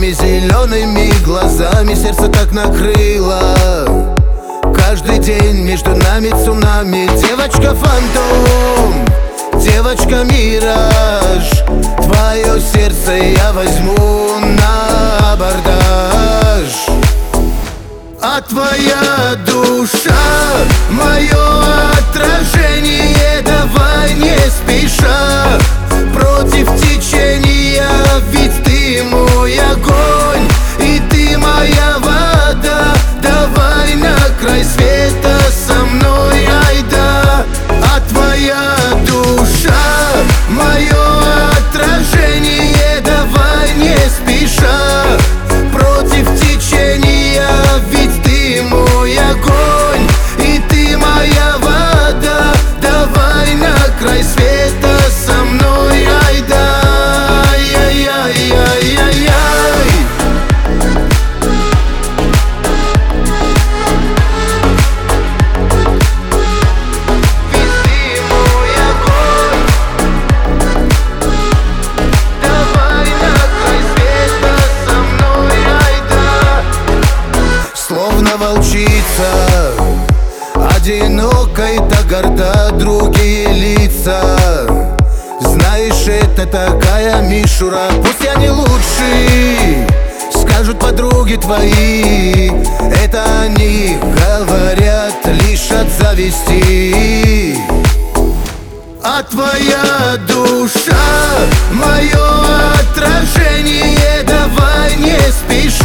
твоими зелеными глазами сердце так накрыло. Каждый день между нами цунами. Девочка-фантом, девочка-мираж, твое сердце я возьму на абордаж. А твоя душа — мое отражение. Давай не спеша, против течения, ведь ты мой огонь и ты моя вода. Давай на край света со мной, айда. А твоя душа — мое отражение. Давай не спеша, против течения, ведь ты мой огонь и ты моя вода. Давай на край света со мной, айда. Ай-яй-яй-яй-яй. Словно волчица, одинокой, так горда, другие лица. Знаешь, это такая мишура. Пусть я не лучший, скажут подруги твои. Это они говорят лишь от зависти. А твоя душа — мое отражение. Давай не спеши,